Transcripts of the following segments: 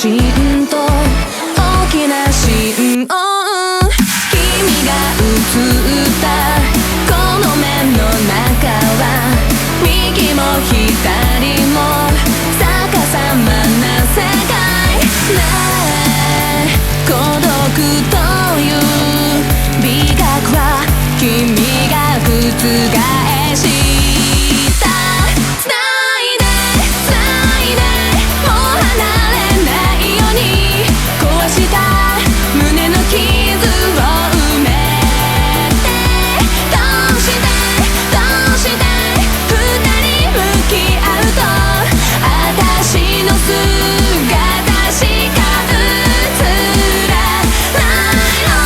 心と大きな心音、君が映ったこの目の中は右も左も逆さまな世界ね。孤独という美学は君が覆した繋いで繋いでもう離れないように壊した胸の傷を埋めて、どうしてどうして二人向き合うと私の姿しか映らないの。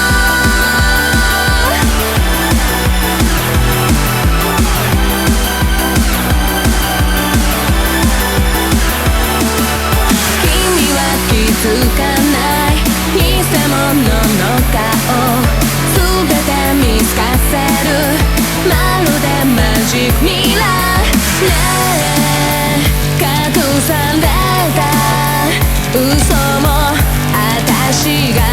君は気づかない偽物の顔全て見透かせるまるでマジックミラーね。隠された嘘も私が